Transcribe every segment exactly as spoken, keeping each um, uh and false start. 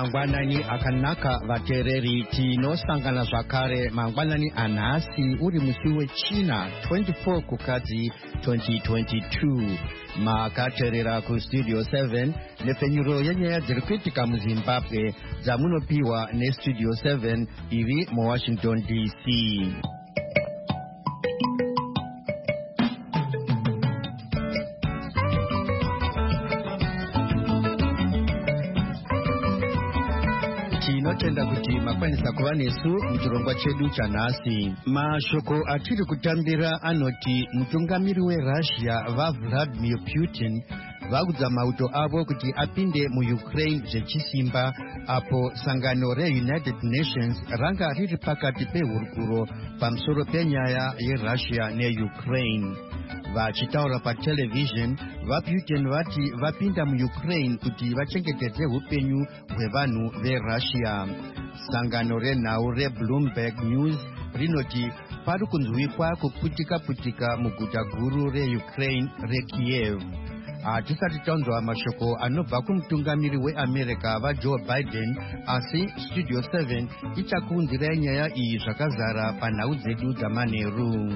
mangwanani akanaka vateereri tinosangana zvakare mangwanani anhasi uri musi wechina twenty-four kukadzi twenty twenty-two. Makateerera kustudio seven nepfenyuro yenyaya dziri kuitika muzimbabwe dzamunopiwa nestudio seven iri muwashington D C. Tinotenda kuti makwanisa kuva nesu muchirongwa chedu chanhasi. Mashoko atiri kutambira anoti mutungamiri weRussia vaVladimir Putin vagudza mauto avo kuti apinde muUkraine zvechisimba apo sangano reUnited Nations ranga riri pakati pehurukuro pamusoro penyaya yeRussia neUkraine. Vachitaura patelevision, vaPutin vati vapinda muUkraine kuti vachengetedze upenyu hwevanhu veRussia. Sangano renhau reBloomberg News rinoti pari kunzwikwa kuputika-putika muguta guru reUkraine reKiev. Hatisati taunzwa mashoko anobva kumutungamiri weAmerica vaJoe Biden, asi Studio seven ichakuunzirai nyaya iyi zvakazara panhau dzedu dzamanheru.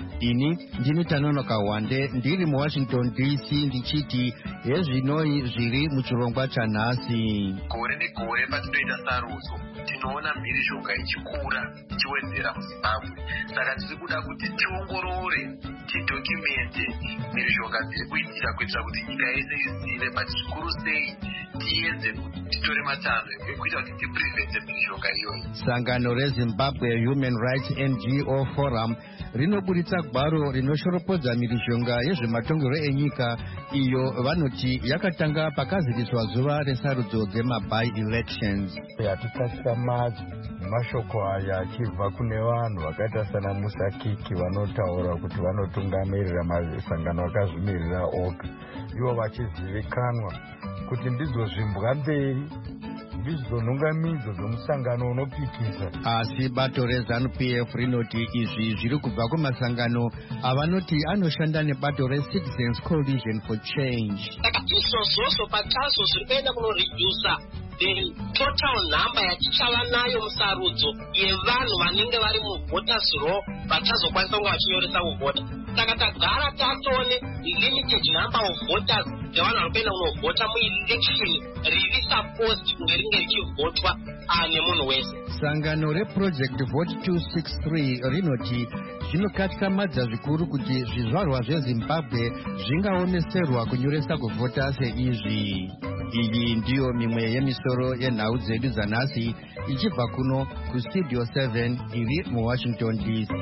Ini ndini Tanonoka Wande ndiri muWashington D C ndichiti hezvinoi zviri muchirongwa chanhasi. Gore negore patinoita sarudzo tinoona mhirizhonga ichikura ichiwedzera muZimbabwe. Saka tiri kuda kuti tiongorore tidokumente mhirizhonga dziri kuitika kuitira kuti nyika yese izive but zvikuru sei tiedze titore matanho ekuita kuti tiprevente mhirizhonga iyoyi. Sangano reZimbabwe Human Rights N G O Forum rinoburitsa gwaro rinoshoropodza mhirizhonga yezvematongero enyika iyo vanoti yakatanga pakaziviswa zuva resarudzo dzemaby elections. Hatisasika madzi nemashoko aya achibva kune vanhu vakaita sana Musa Kiki vanotaura kuti vanotungamirira masangano akazvimirira oga, ivo vachizivikanwa kuti ndidzo zvimbwa mberi ndidzo nhungamidzo dzomusangano unopikisa. Asi bato reZANU P F rinoti izvi zviri kubva kumasangano avanoti anoshanda nebato reCitizens Coalition for Change. Saka izvozvozvo pachazo zviri kuenda kunoredusa the total number yatichava nayo musarudzo yevanhu vanenge vari muvoters row vachazokwanisa kunge vachinyoresa kuvhota. Saka tagara tatone limited number of voters dzevanhu vari kuenda kunovhota muelection riri supposed kunge ringe richivhotwa nemunhu wese. Sangano reProject Vote two sixty-three rinoti zvinokatyamadza zvikuru kuti zvizvarwa zveZimbabwe zvingaoneserwa kunyoresa kuvhota seizvi. Iyi ndiyo mimwe yemisoro yenhau dzedu dzanhasi ichibva kuno kustudio seven iri muWashington D C.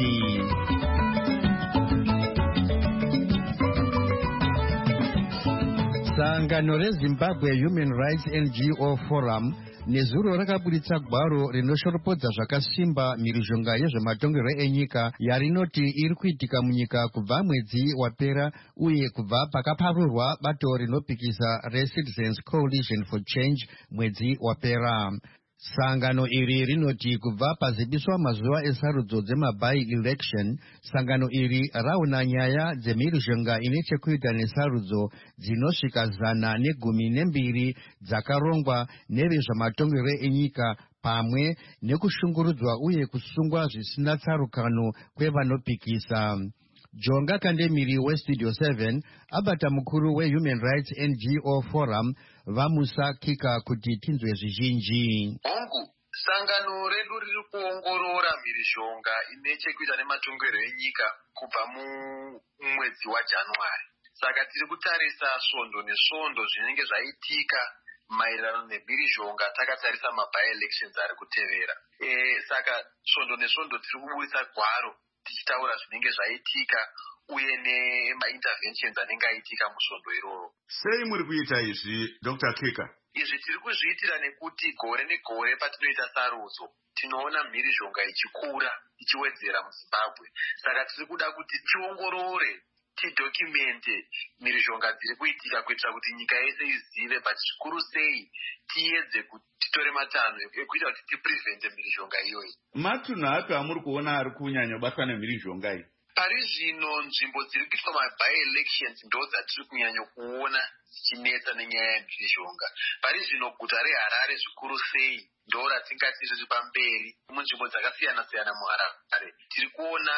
Sangano reZimbabwe Human Rights N G O Forum nezuro rakaburitsa gwaro rinoshoropodza zvakasimba mhirizhonga yezvematongero enyika yarinoti iri kuitika munyika kubva mwedzi wapera uye kubva pakaparurwa bato rinopikisa reCitizens Coalition for Change mwedzi wapera. Sangano iri rinoti kubva pazibiswa mazuva esarudzo dzemaby election, sangano iri raona nyaya dzemhirizhonga ine chekuita nesarudzo dzinosvika zana negumi nembiri dzakarongwa nevezvematongero enyika pamwe nekushungurudzwa uye kusungwa zvisina tsarukano kwevanopikisa. Jonga Kandemiri weStudio seven abata mukuru weHuman Rights N G O Forum vamusa Kika kuti tinzwe zvizhinji. Hongu, sangano redu riri kuongorora mhirizhonga ine chekuita nematongero enyika kubva mumwedzi waJanuary. Saka tiri kutarisa svondo nesvondo zvinenge zvaitika maererano nemhirizhonga takatarisa maby elections ari kutevera. E, saka svondo nesvondo tiri kuburitsa gwaro tichitaura zvinenge zvaitika uye nemainterventions anenge aitika musvondo iroro. Sei muri kuita izvi Doctor Kika? Izvi tiri kuzviitira nekuti gore negore patinoita sarudzo tinoona mhirizhonga ichikura ichiwedzera muZimbabwe. Saka tiri kuda kuti tiongorore tidokumente mhirizhonga dziri kuitika kuitira kuti nyika yese izive but zvikuru sei tiedze titore matanho ekuita kuti tiprevente mhirizhonga iyoyi. Matunhu api amuri kuona ari kunyanya batwa nemhirizhonga iyi? Pari zvino nzvimbo dziri kuitwa maby-elections ndo dzatiri kunyanya kuona dzichinetsa nenyaya yemhirizhonga. Pari zvino guta reHarare zvikuru sei ndo ratingati riri pamberi. Munzvimbo dzakasiyana-siyana muHarare tiri kuona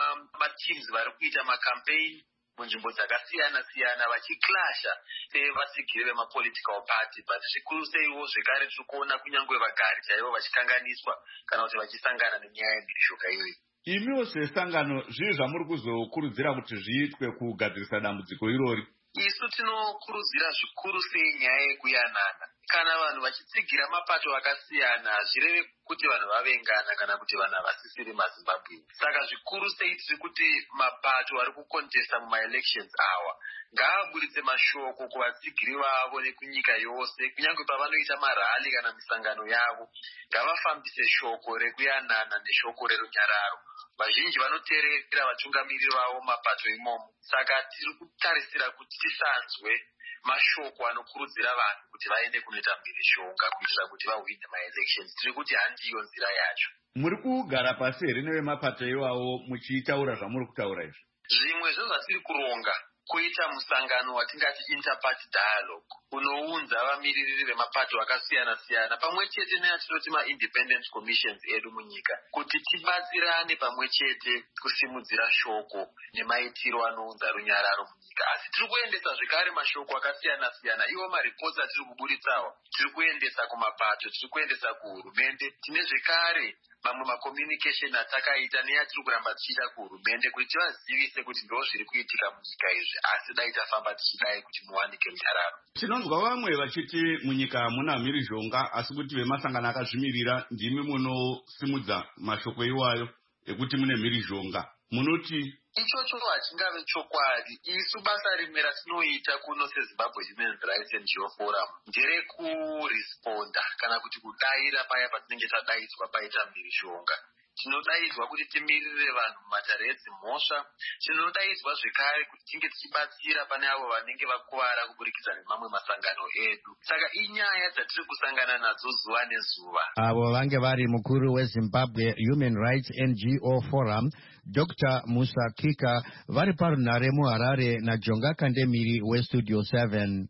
mateams vari kuita macampaign munzvimbo dzakasiyana-siyana vachiklasha sevasigiri vemapolitical party, but zvikuru seiwo zvekare tiri kuona kunyange vagari chaivo vachikanganiswa kana kuti vachisangana nenyaya yemhirizhonga iyoyi. Imiwo sesangano zvii zvamuri kuzokurudzira kuti zviitwe kugadzirisa dambudziko irori? Isu tinokurudzira zvikuru sei nyaya yekuyanana. Kana vanhu vachitsigira mapato akasiyana hazvireve kuti vanhu vavengana kana kuti vanhu havasisiri maZimbabwe. Saka zvikuru sei tiri kuti mapato ari kukontesta mumaelections awa ngaaburitse mashoko kuvatsigiri vavo nekunyika yose, kunyange pavanoita marali kana misangano yavo ngavafambise shoko rekuyanana neshoko rerunyararo. Vazhinji vanoteerera vatungamiriri vavo mapato imomo. Saka tiri kutarisira kuti tisanzwe mashoko anokurudzira vanhu kuti vaende kunoita mhirizhonga kuitira kuti vahwine maelections. Tiri kuti handiyo nzira yacho. Muri kugara pasi here nevemapato iwawo muchitaura zvamuri kutaura izvi? Zvimwe zvezvatiri kuronga kuita musangano watingati interparty dialogue unounza vamiririri vemapato akasiyana-siyana pamwe chete neyatinoti ma-independent commissions edu munyika kuti tibatsirane pamwe chete kusimudzira shoko nemaitiro anounza runyararo munyika. Asi tiri kuendesa zvekare mashoko akasiyana-siyana. Iwo maripoti atiri kuburitsawo tiri kuendesa kumapato, tiri kuendesa kuhurumende. Tine zvekare mamwe macommunication atakaita neyatiri kuramba tichiita kuhurumende kuti tivazivise kuti ndo zviri kuitika munyika izvi, asi dai tafamba tichidai kuti muwanike runyararo. Tinonzwa vamwe vachiti munyika hamuna mhirizhonga asi kuti vemasangano akazvimirira ndimi munosimudza mashoko iwayo ekuti mune mhirizhonga. Munoti ichocho hachingave chokwadi. Isu basa rimwe ratinoita kuno seZimbabwe Human Rights N G O Forum nderekuresponda kana kuti kudaira paya patinenge tadaidzwa paita mhirizhonga. Tinodaidzwa kuti timirire vanhu mumatare edzimhosva. Tinodaidzwa zvekare kuti tinge tichibatsira pane avo vanenge vakuvara kuburikidza nemamwe masangano edu. Saka inyaya dzatiri kusangana nadzo zuva nezuva. Avo vange vari mukuru weZimbabwe Human Rights N G O Forum Doctor Musa Kika vari parunhare muHarare naJonga Kandemiri weStudio seven.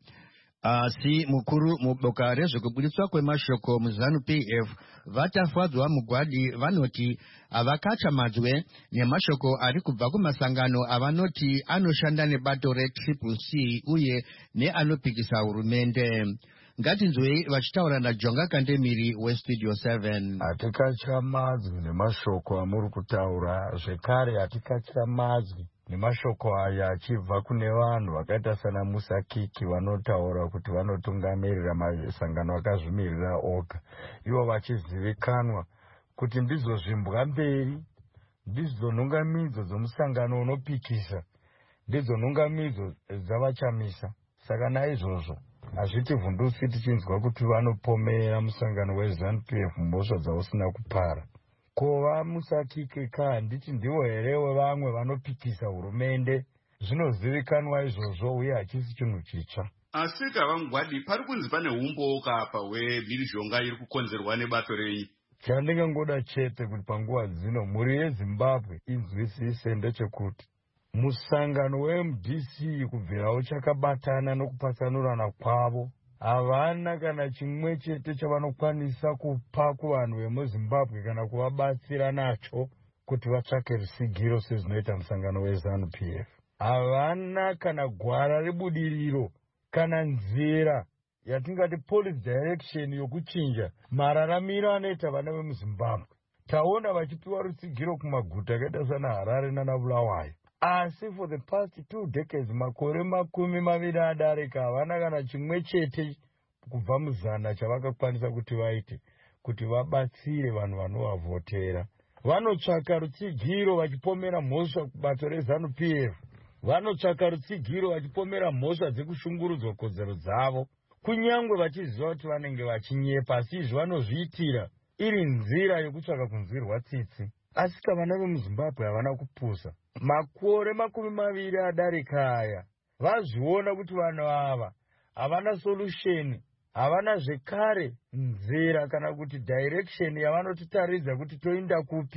Asi mukuru muboka rezvekubuditswa kwemashoko muzanu P F vatafadzwa mugwadi vanoti havakachamadzwe nemashoko ari kubva kumasangano avanoti anoshanda nebato reTriple C uye neanopikisa hurumende. Ngatinzwei vachitaura naJonga Kandemiri weStudio seven. Hatikachamadzwi nemashoko amuri kutaura, zvekare hatikachamadzwi nemashoko aya achibva kune vanhu vakaita sana Musa Kiki vanotaura kuti vanotungamirira masangano akazvimirira oga. Ivo vachizivikanwa kuti ndidzo zvimbwa mberi, ndidzo nhungamidzo dzomusangano unopikisa, ndidzo nhungamidzo dzavachamisa. Saka naizvozvo hazvitivhundusi tichinzwa kuti vanopomera musangano weZanu P F mhosva dzausina kupara. Kova Musa Kiki ka handiti ndivo herewo vamwe vanopikisa hurumende. Zvinozivikanwa izvozvo uye hachisi chinhu chitsva. Asi kavamugwadi pari kunzi pane umboka apa hwemhirizhonga iri kukonzerwa nebato renyu. Chandingangoda chete kuti panguva dzino mhuri yeZimbabwe inzwisise ndechekuti musangano weM D C kubvirawo chakabatana nokupatsanurana kwavo havana kana chimwe chete chavanokwanisa kupa kuvanhu vemuZimbabwe kana kuvabatsira nacho kuti vatsvake rusigiro sezvinoita musangano weZanu P F. Havana kana gwara rebudiriro kana nzira yatingati policy direction yokuchinja mararamiro anoita vana vemuZimbabwe. Taona vachipiwa rusigiro kumaguta akaita sana Harare nana Bulawayo. Asi for the past two decades makore makumi maviri adarika havana kana chimwe chete kubva muzana chavakakwanisa kuti vaite kuti vabatsire vanhu vanovavhotera. Vanotsvaka rutsigiro vachipomera mhosva kubato reZanu P F. Vanotsvaka rutsigiro vachipomera mhosva dzekushungurudzwa kodzero dzavo, kunyangwe vachiziva kuti vanenge vachinyepa, asi izvi vanozviitira iri nzira yokutsvaka kunzwirwa tsitsi. Asi vana vemuZimbabwe havana kupusa. Makore makumi maviri adarika aya vazviona kuti vanhu ava havana solution, havana zvekare nzira kana kuti direction yavanotitaridza kuti toinda kupi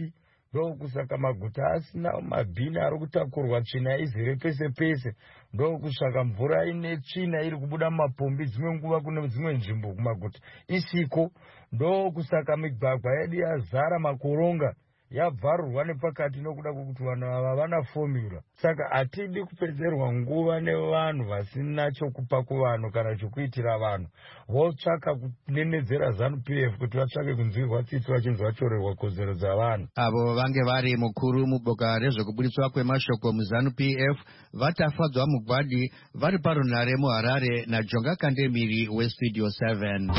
ndokusaka maguta asina mabhini ari kutakurwa tsvina izere pese pese, ndokusaka mvura ine tsvina iri kubuda mumapombi dzimwe nguva kune dzimwe nzvimbo kumaguta isiko, ndokusaka migwagwa yedu yazara makoronga yabvarurwa nepakati nokuda kwokuti vanhu ava havana fomula. Saka hatidi kupedzerwa nguva nevanhu vasina chokupa kuvanhu kana chokuitira vanhu, votsvaka kunenedzera ZANU P F kuti vatsvake kunzwirwa tsitsi vachinzi vatorerwa kodzero dzavanhu. Avo vange vari mukuru muboka rezvekubudiswa kwemashoko muZANU P F vatafadzwa mugwadi vari parunhare muHarare naJonga Kandemiri weStudio seven.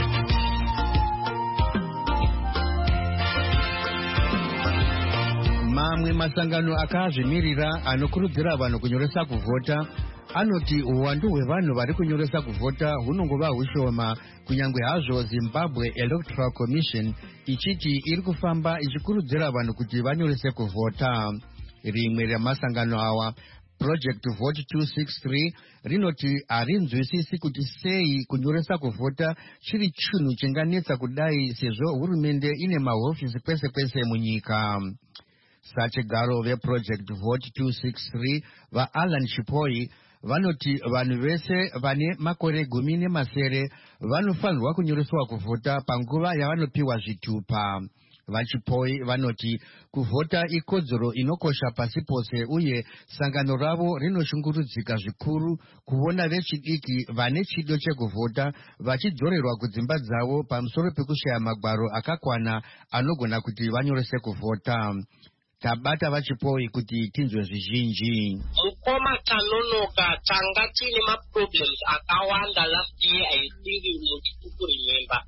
Mamwe masangano akazvimirira anokurudzira vanhu kunyoresa kuvhota anoti uwandu hwevanhu vari kunyoresa kuvhota hunongova hushoma, kunyange hazvo Zimbabwe Electoral Commission ichiti iri kufamba ichikurudzira vanhu kuti vanyorese kuvhota. Rimwe ramasangano awa, Project Vote two sixty-three, rinoti harinzwisisi kuti sei kunyoresa kuvhota chiri chinhu chinganetsa kudai sezvo hurumende ine mahofisi kwese kwese munyika. Sachigaro veProject Vote two sixty-three vaAlan Chipoi vanoti vanhu vese vane makore gumi nemasere vanofanirwa kunyoreswa kuvhota panguva yavanopiwa zvitupa. VaChipoi vanoti kuvhota ikodzero inokosha pasi pose uye sangano ravo rinoshungurudzika zvikuru kuona vechidiki vane chido chekuvhota vachidzorerwa kudzimba dzavo pamusoro pekushaya magwaro akakwana anogona kuti vanyorese kuvhota. Tabata VaChipoi kuti tinzwe zvizhinji. Mukoma tanonoka tanga tine maproblems akawanda last year. I think muchiku remember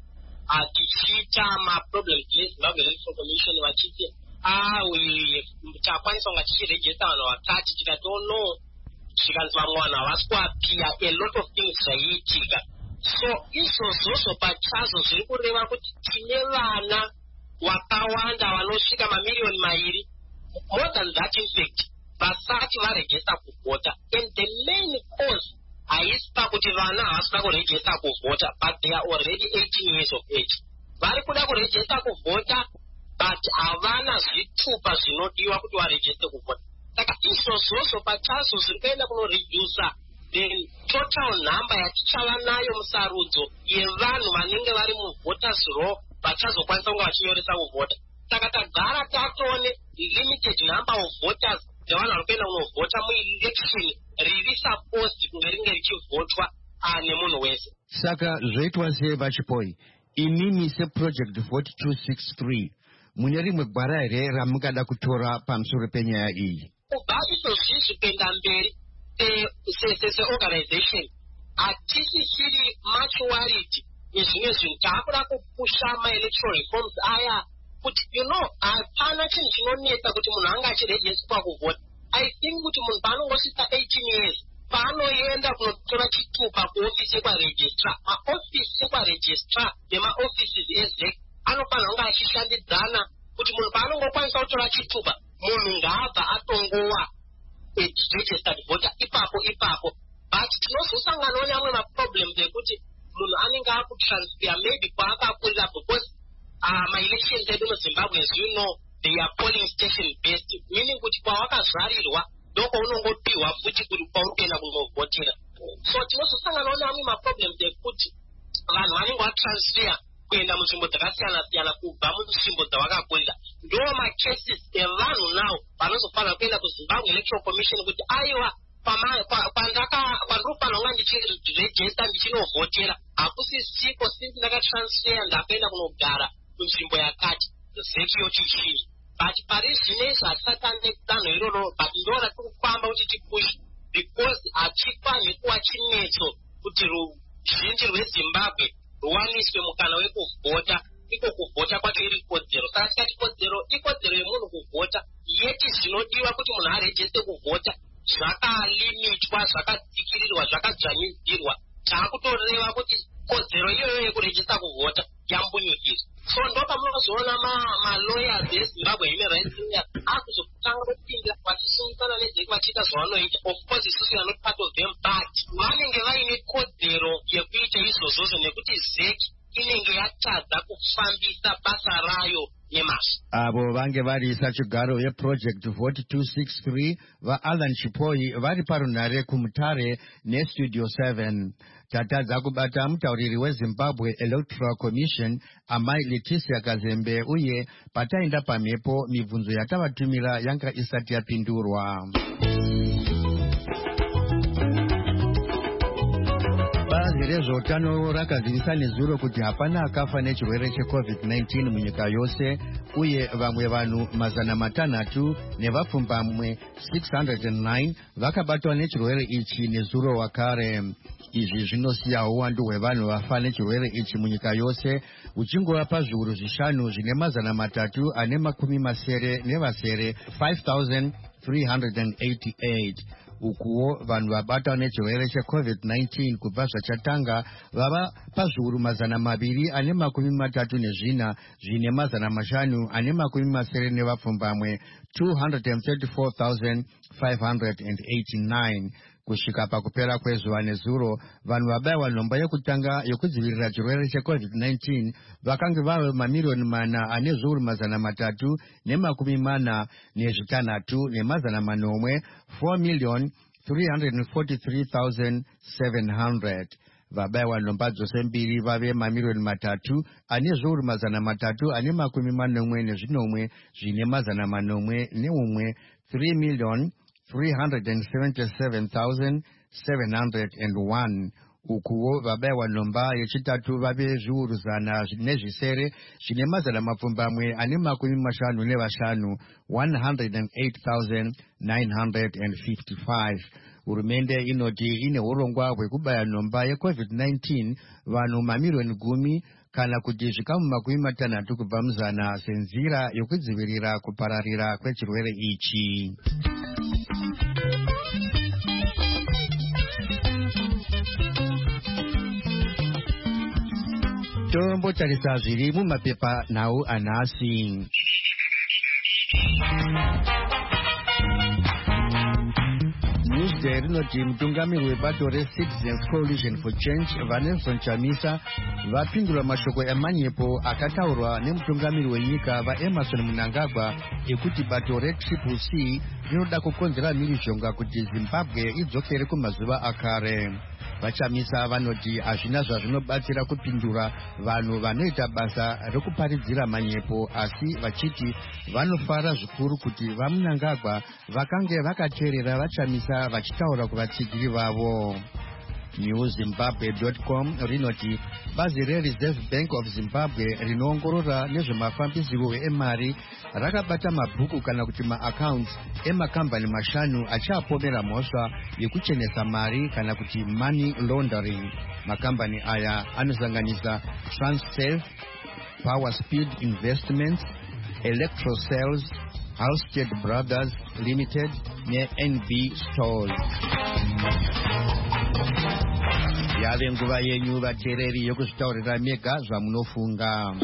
atichita maproblems neZimbabwe Electoral Commission vachiti ah takwanisa kunga tichirejesta vanhu vakati tikati oh no zvikanzi vamwe vanhu havasi kuapia, a lot of things zvaiitika. So izvozvozvo pachazo zviri kureva kuti tine vana wakawanda vanosvika mamiliyoni mairi, more than that in fact, vasati varejesta kuvhota. And the main cause haisi pakuti vana havasina kurejesta kuvhota, but they are already eighteen years of age. Vari kuda kurejesta kuvhota, but havana zvitupa zvinodiwa kuti varejeste kuvhota. Saka izvozvozvo pachazo zviri kuenda kunoredusa the total number yatichava nayo musarudzo yevanhu vanenge vari muvoters row vachazokwanisa kunge vachinyoresa kuvhota. Saka tagara tatone limited number of voters dzevanhu vari kuenda kunovhota muelection riri supposed kunge ringe richivhotwa nemunhu wese. Saka zvoitwa sei VaChipoi? Inimi seProject Vote two sixty-three mune rimwe gwara here ramungada kutora pamusoro penyaya iyi? Kubva izvozvizvi kuenda mberi seorganization hatisisiri much worried nezvimwe zvinhu. Taakuda kupusha maelectoral reforms aya kuti you know hapana chinhu chinonetsa kuti munhu anga achirejeswa kuvhota. I think kuti munhu paanongosvika eighteen years paanoenda kunotora chitupa kuofisi yekwaregistrar, maofisi ekwaregistrar nemaofisi ezec anofanira kunge achishandidzana kuti munhu paanongokwanisa kutora chitupa munhu ngaabva atongowa registered voter ipapo ipapo. But tinozosanganawo neamwe maproblems ekuti munhu anenge akutransfer maybe kwaakakurira because uh, maelections edu muZimbabwe as you know they are polling station based, meaning kuti kwawakazvarirwa ndoko unongopiwa futi kuti kwaurikuenda kunovhotera. So tinozosanganawo neamwe maproblems ekuti vanhu vanenge vatransfer kuenda munzvimbo dzakasiyana siyana kubva munzvimbo dzavakakurira. Ndo macases evanhu nawo vanozofanira kuenda kuZimbabwe Electoral Commission kuti aiwa kwandinofanira kunga ndichirejesta ndichinovhotera hakusisiko since ndakatransfer ndakaenda kunogara kunzvimbo yakati zeki yochichii. But pari zvinezvi hatisati danho iroro, but ndoona tiri kufamba kuti tipushe because hatifaniri kuva chinetso kuti ruzhinji rweZimbabwe ruwaniswe mukana wekuvhota. Iko kuvhota kwacho iri kodzero. Saka tikati kodzero ikodzero yemunhu kuvhota, yeti zvinodiwa kuti munhu arejeste kuvhota zvakalimitwa, zvakadzikirirwa, zvakadzvanyizirwa. Taakutoreva kuti kodzero iyoyo yekurejesta kuvhota yambunyikizwa. So ndopamunozoona malawyers eZimbabwe Human Rights Lawyers akuzotanga kupinda vachisungana nezeki vachiita zvavanoita. Of course isusu are not part of them, but vanenge vaine kodzero yekuita izvozvozvo nekuti zeki inenge yatadza kufambisa basa rayo nemazvo. Avo vange vari sachigaro yeproject vote two sixty-three vaAlan Chipoi vari parunhare kuMutare nestudio seven. Tatadza kubata mutauriri weZimbabwe Electoral Commission amai Leticia Kazembe uye pataenda pamhepo mibvunzo yatavatumira yanga isati yapindurwa. Bazi rezveutano rakazivisa nezuro kuti hapana akafa nechirwere checovid nineteen munyika yose uye vamwe vanhu mazana matanhatu nevapfumbamwe six hundred nine vakabatwa nechirwere ichi nezuro wakare. Izvi zvinosiya uwandu hwevanhu vafa nechirwere ichi munyika yose uchingova pazviuru zvishanu zvine mazana matatu ane makumi masere nevasere five thousand three hundred eighty-eight. Ukuwo vanhu vabatwa nechirwere checovid nineteen kubva zvachatanga vava pazviuru mazana maviri ane makumi matatu nezvina zvine mazana mashanu ane makumi masere nevapfumbamwe two hundred thirty-four thousand five hundred eighty-nine. Kusvika pakupera kwezuva nezuro vanhu vabayiwa nhombo yekutanga yokudzivirira chirwere checovid nineteen vakange vave mamiliyoni mana ane zviuru mazana matatu nemakumi mana nezvitanhatu nemazana manomwe four million three hundred forty-three thousand seven hundred. Vabayiwa nhomba dzose mbiri vave mamiliyoni matatu ane zviuru mazana matatu ane makumi manomwe nezvinomwe zvine mazana manomwe neumwe three million three hundred seventy-seven thousand seven hundred one. Ukuwo vabayiwa nhomba yechitatu vave zviuru zana nezvisere zvine mazana mapfumbamwe ane makumi mashanu nevashanu one hundred eight thousand nine hundred fifty-five. Hurumende inoti ine urongwa hwekubaya nhomba yecovid nineteen vanhu mamiliyoni gumi kana kuti zvikamu makumi matanhatu kubva muzana senzira yokudzivirira kupararira kwechirwere ichi. Tombotarisa zviri mumapepa nhau anhasi. Newsday rinoti mutungamiri webato reCitizens Coalition for Change Vanelson Chamisa vapindura mashoko emanyepo akataurwa nemutungamiri wenyika vaEmerson Mnangagwa ekuti bato reTriple C rinoda kukonzera mhirizhonga kuti Zimbabwe idzokere kumazuva akare. Vachamisa vanoti hazvina zvazvinobatsira kupindura vanhu vanoita basa rekuparidzira manyepo asi vachiti vanofara zvikuru kuti vaMnangagwa vakange vakateerera vachamisa vachitaura kuvatsigiri vavo. new zimbabwe dot com rinoti bazi reReserve Bank of Zimbabwe rinoongorora nezvemafambisiro emari rakabata mabhuku kana kuti maaccounts emakambani mashanu achapomera mhosva yekuchenesa mari kana kuti money laundering. Makambani aya anosanganisa Transsafe, Power Speed Investments, Electrocells, Halstead Brothers Limited neN B Stores. Yave nguva yenyu vateereri yokuzvitaurira mega zvamunofunga.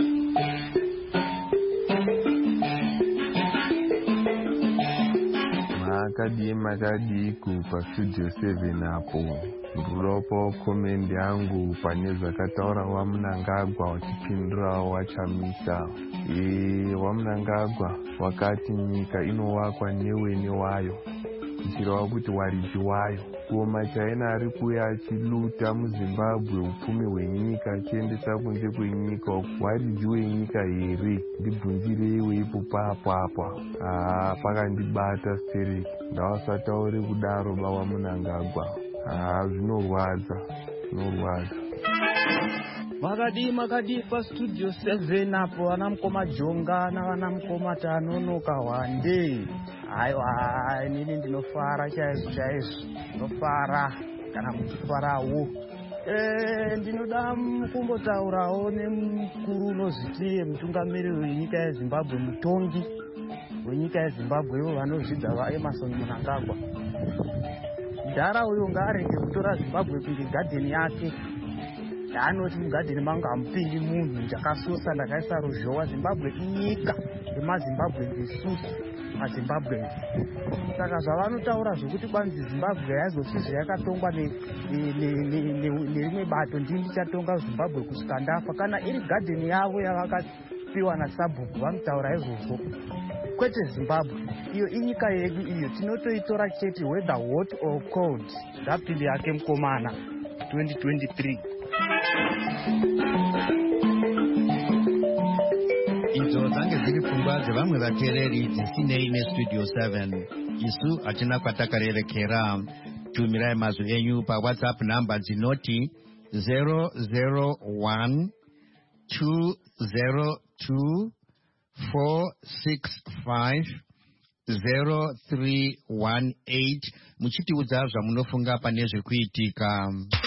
Makadii makadii kupa studio seven apo ruropo komendi yangu pane zvakataura waMnangagwa wachipindura wachamisa. E, waMnangagwa wakati nyika inowakwa newene wayo ichireva kuti wariji wayo. Kuoma chaina ari kuya achiluta muZimbabwe upfumi hwenyika achiendesa kunze kwenyika wariji wenyika here? Ndibvunzirei ipo papo apa. Ah, pakandibata stereki ndavasatauri kudaro baba Mnangagwa. Ah, zvinorwadza zvinorwadza. Makadii makadii pastudio seven apo vana mukoma Jonga navana mukoma Tanonoka Wande. Aiwa, inini ndinofara chaizvo chaizvo, ndinofara kana muchifarawo. Eh, ndinoda kumbotaurawo nemukuru unoziti mutungamiri wenyika yeZimbabwe, mutongi wenyika yeZimbabwe ivo vanozvidza vaEmerson Mnangagwa. Dhara uyo ngaarege kutora Zimbabwe kunge gadheni yake. Yaanoti mugadheni mangu hamupindi munhu, ndakasusa ndakaisa ruzhowa. Zimbabwe inyika remazimbabwe isusu mazimbabwe. Saka zvavanotaura zvokuti kwanzi Zimbabwe yazosizve yakatongwa nerimwe bato ndini ndichatonga Zimbabwe kusvika ndafa, kana iri gadheni yavo yavakapiwa naSabhuku vanotaura izvozvo. Kwete Zimbabwe, iyo inyika yedu iyo, tinotoitora chete whether hot or cold. Ndapindi yake mukomana twenty twenty-three. Idzo dzange dziri pfungwa dzevamwe vateereri dzisinei nestudio seven. Isu hatina kwatakarerekera. Tumirai mazwi enyu paWhatsApp namba dzinoti zero zero one two zero two four six five zero three one eight muchitiudza zvamunofunga pane zviri kuitika.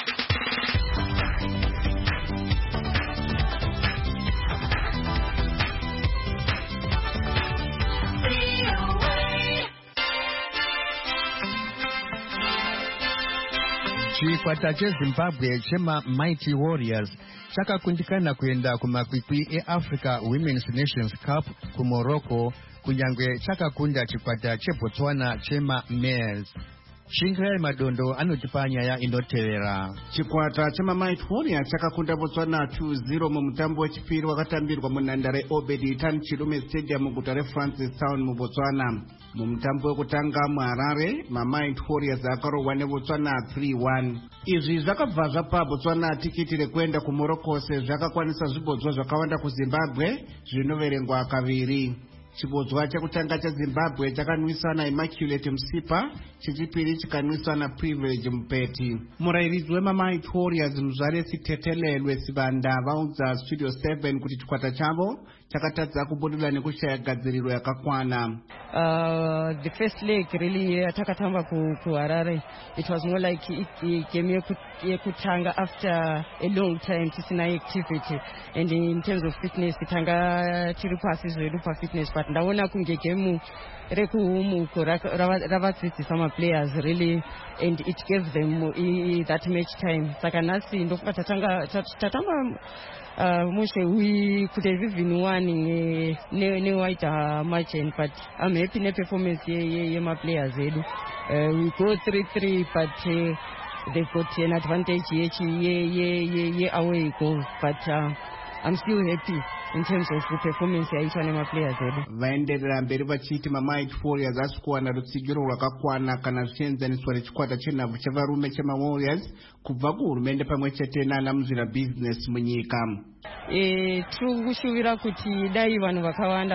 Chikwata cheZimbabwe chema Mighty Warriors chakakundikana kuenda kumakwikwi eAfrica Women's Nations Cup kuMorocco, kunyangwe chakakunda chikwata cheBotswana chema Males. Shingirai Madondo anotipa nyaya inotevera. Chikwata chema Mighty Warriors chakakunda Botswana two zero mumutambo wechipiri wakatambirwa munhandare Obedi Tan Chirume Stadium muguta reFrancistown muBotswana. Mumutambo wekutanga muHarare, maMighty Warriors akarohwa neBotswana three one. Izvi zvakabva zvapa Botswana tikiti rekuenda kuMorocco sezvo akakwanisa zvibodzwa zvakawanda kuZimbabwe zvinoverengwa kaviri. Chibodzwa chekutanga cheZimbabwe chakanwiswa naImmaculate Musipa, chechipiri chikanwiswa naPrivilege Mupeti. Murairidzi wemaMighty Warriors Muzvaresi Tetelelwe Sibanda vaudza Studio seven kuti chikwata chavo chakatadza kubudirira nekushaya gadziriro yakakwana. Uh, the first leg really takatamba ku, ku Harare. It was more like game yekutanga after a long time tisina activity, and in terms of fitness tanga tiri pasi zvedu pa fitness, but ndaona kunge game rekuhumuko ravadzidzisa ma players really, and it gave them uh, that match time. Saka nhasi ndokuba tatanga tatamba Uh, Moshe, we could have even won in a white uh, match, but I'm happy with the performance of my players. Uh, we go three three, but uh, they've got an advantage yeah, away goal. But uh, I'm still happy in terms of the performance of each one of my players. Vaenderera mberi vachiti maMighty Warriors asikuwana rutsigiro rwakakwana kana zvichienzaniswa nechikwata chenhabvu chevarume chema Warriors kubva kuhurumende pamwe chete nana muzvira business munyika. Eh, tiri kushuvira kuti dai vanhu vakawanda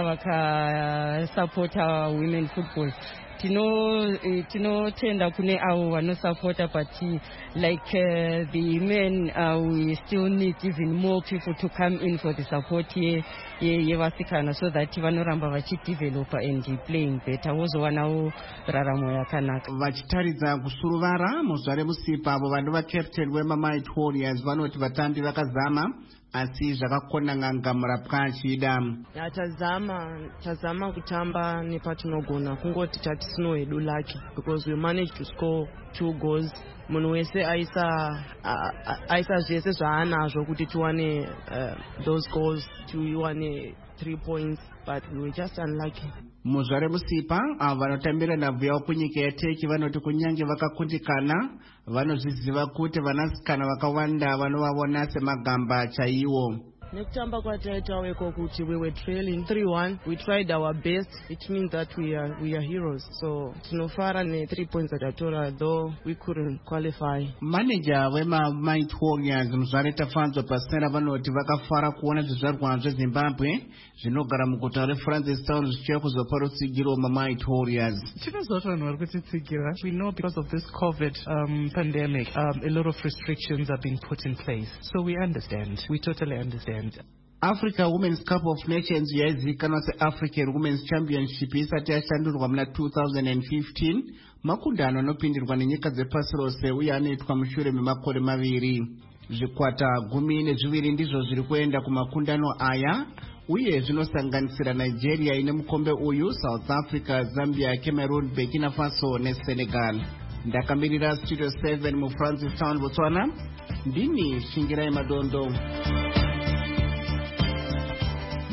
vakasupporta women football. Tino tino tenda kune avo vanosupporta, but like uh, the men, uh, we still need even more people to come in for the support ye yevasikana, so that vanoramba vachidevelopa and playing better wozowanawo raramo yakanaka. Vachitaridza kusuruvara muzvare Musipa avo vanhu vacaptain wemaMighty Warriors vanoti vatambi vakazama asi zvakakona nganga murapwa achida. Tazama tazama kutamba nepatinogona, kungoti tatisino hedu lucky because we managed to score two goals. Munhu wese aisa aisa zvese zvaanazvo kuti tiwane those goals, tiwane three points, but we were just unlucky. Muzvare Musipa avo vanotambira nhabvu yavo kunyika yeTurkey vanoti kunyange vakakundikana vanozviziva kuti vanasikana vakawanda vanovavona semagamba chaiwo. Nekutamba kwataita weko kuti we were trailing three one, we tried our best. It means that we are we are heroes, so tinofara ne three points atatora, though we couldn't qualify. Manager wemaMighty Warriors Muzvare Tafanzwa Pasera vanoti vakafara kuona zvizvarwa zveZimbabwe zvinogara muguta reFrancistown zvichiuya kuzopa rutsigiro maMighty Warriors. Tinozoti vanhu vari kutitsigira. We know because of this COVID um, pandemic, um, a lot of restrictions have been put in place, so we understand. We totally understand. Africa Women's Cup of Nations yaizivikanwa seAfrican Women's Championship isati yashandurwa muna two thousand fifteen, makundano anopindirwa nenyika dzepasi rose uye anoitwa mushure memakore maviri. Zvikwata gumi nezviviri ndizvo zviri kuenda kumakundano aya, uye zvinosanganisira Nigeria ine mukombe uyu, South Africa, Zambia, Cameroon, Burkina Faso neSenegal. Ndakamirira Studio seven muFrancistown, Botswana. Ndini Shingirai Madondo.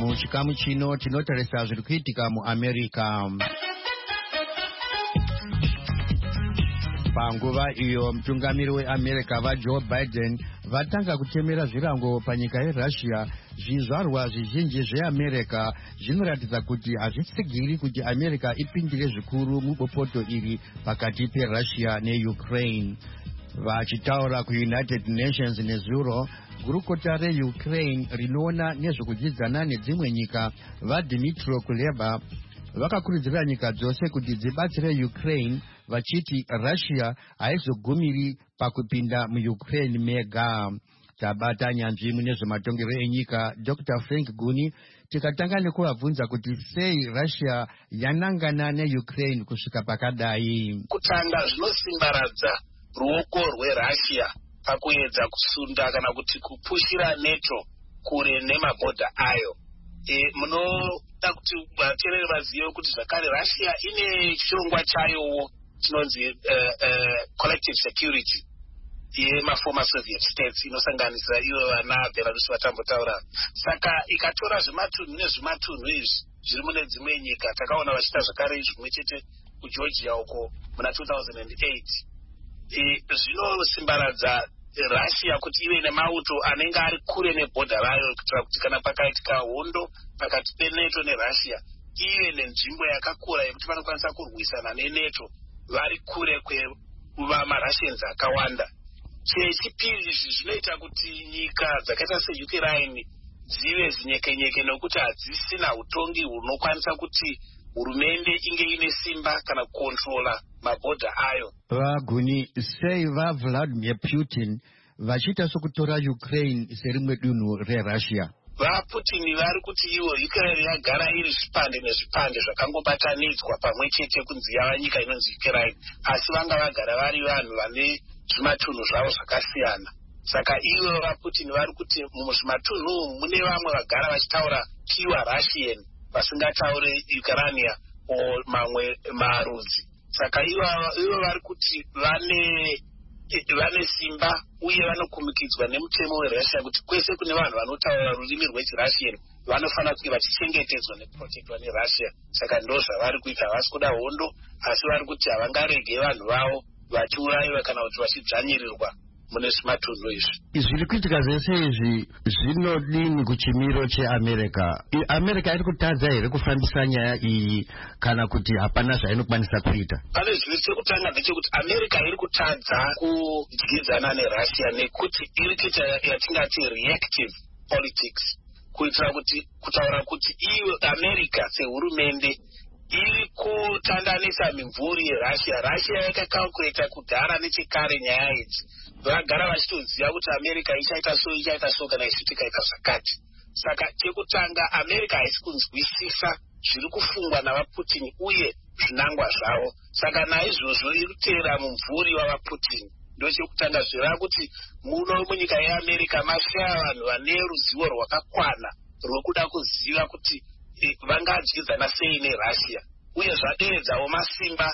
muchikamu chino tinotarisa zviri kuitika muamerica. Panguva iyo mutungamiri weAmerica vaJoe Biden vatanga kutemera zvirango panyika yeRussia, zvizvarwa zvizhinji zveAmerica zvinoratidza kuti hazvitsigiri kuti America ipindire zvikuru mubopoto iri pakati peRussia neUkraine. Vachitaura kuUnited Nations nezuro, gurukota reUkraine rinoona nezvekudyidzana nedzimwe nyika vaDmytro Kuleba vakakurudzira nyika dzose kuti dzibatsire Ukraine vachiti Russia haizogumiri pakupinda muUkraine mega. Tabata nyanzvi mune zvematongero enyika Doctor Frank Guni tikatanga nekuvabvunza kuti sei Russia yanangana neUkraine kusvika pakadai. Kutanga zvinosimbaradza ruoko rweRussia pakuedza kusunda kana kuti kupushira NATO kure nemabhodha ayo. E, munoda kuti vateereri vazive kuti zvakare Russia ine chirongwa chayowo chinonzi uh, uh, collective security yemaformer Soviet states inosanganisira ivo vana Belarus vatambotaura. Saka ikatora zvimatunhu nezvimatunhu izvi zviri mune dzimwe nyika, takaona vachiita zvakare zvimwe chete kuGeorgia uko muna two thousand eight. E, zvinosimbaradza Russia kuti ive nemauto anenge ari kure nebhodha rayo kuitira kuti kana pakaitika hondo pakati peNATO neRussia ive nenzvimbo yakakura yekuti vanokwanisa kurwisana neNATO vari kure kwekuva maRussians akawanda. Chechipiri izvi zvinoita kuti nyika dzakaita seUkraine dzive zinyekenyeke nekuti hadzisina utongi hunokwanisa kuti hurumende inge ine simba kana kukontrola mabhodha ayo. Vaguni sei vaVladimir Putin vachiita sokutora Ukraine serimwe dunhu reRussia? VaPutin vari kuti ivo Ukraine yagara iri zvipande nezvipande zvakangobatanidzwa pamwe chete kunzi yava nyika inonzi Ukraine, asi vanga vagara vari vanhu vane zvimatunhu zvavo zvakasiyana. Saka ivo vaPutin vari kuti muzvimatunhu mune vamwe vagara vachitaura pure Russian vasingataure Ukrainian o mamwe marudzi. Saka ivo vari kuti vane vane simba uye vanokumikidzwa nemutemo weRussia kuti kwese kune vanhu vanotaura rurimi rwechiRussian vanofana kuti vachichengetedzwa nekuprotektwa neRussia. Saka ndo zvavari kuita, havasi kuda hondo asi vari kuti havangarege vanhu vavo vachiurayiwa kana kuti vachidzvanyirirwa mune zvimatunhu izvi. Zviri kuitika zvese izvi zvinodini kuchimiro cheAmerica? America iri kutadza here kufambisa nyaya iyi kana kuti hapana zvainokwanisa kuita? Pane zviri chekutanga ndechekuti America iri kutadza kudyidzana neRussia nekuti iri kuita yatingati reactive politics, kuitira kuti kutaura kuti iwe America sehurumende iri kutandanisa mimvuri yeRussia. Russia yakakalkuleta kudhara nechekare nyaya idzi, vagara vachitoziva kuti America ichaita so ichaita so kana isu tikaita zvakati. Saka chekutanga America haisi kunzwisisa zviri kufungwa navaPutin uye zvinangwa zvavo. Saka naizvozvo iri kuteera mumvuri wavaPutin. Ndo chekutanga zvirava kuti muno munyika yeAmerica mashaya vanhu vane ruzivo rwakakwana rwekuda kuziva kuti e, vangadyidzana sei neRussia uye zvaderedzawo masimba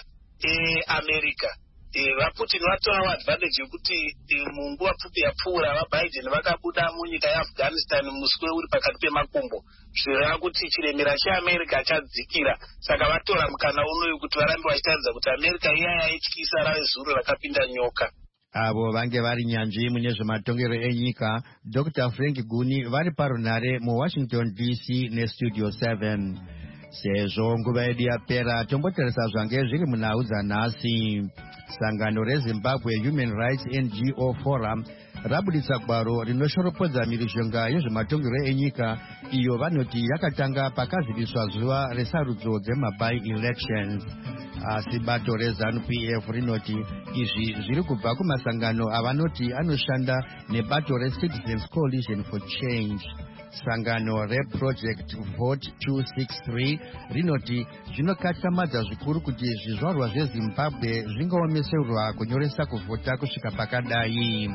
eAmerica. E, vaPutin vatora advantage yekuti e, munguva pfupi yapfuura vaBiden vakabuda munyika yeAfghanistan muswe uri pakati pemakumbo, zvireva kuti chiremera cheAmerica chadzikira. Saka vatora mukana unoyu kuti varambe vachitaridza kuti America iyaya ityisa rave zuro rakapinda nyoka. Avo vange vari nyanzvi mune zvematongero enyika Doctor Frank Guni vari parunare muWashington D C nestudio seven. Sezvo nguva yedu yapera tombotarisa zvange zviri munhau dzanhasi. Sangano reZimbabwe Human Rights N G O Forum rabudisa gwaro rinoshoropodza mhirizhonga yezvematongero enyika iyo vanoti yakatanga pakaziviswa zuva resarudzo dzemaby-elections. Asi bato reZANU P F rinoti izvi zviri kubva kumasangano avanoti anoshanda nebato reCitizens Coalition for Change. Sangano reProject Vote two sixty-three rinoti zvinokatyamadza zvikuru kuti zvizvarwa zveZimbabwe zvingaomeserwa kunyoresa kuvhota kusvika pakadai.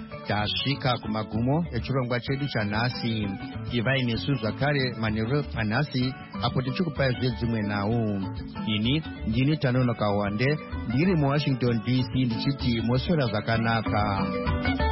Tasvika kumagumo echirongwa chedu chanhasi. Ivai nesu zvakare manheru anhasi apo tichikupai zvedzimwe nhau. Ini ndini Tanonoka Wande ndiri muWashington D C ndichiti moswera zvakanaka.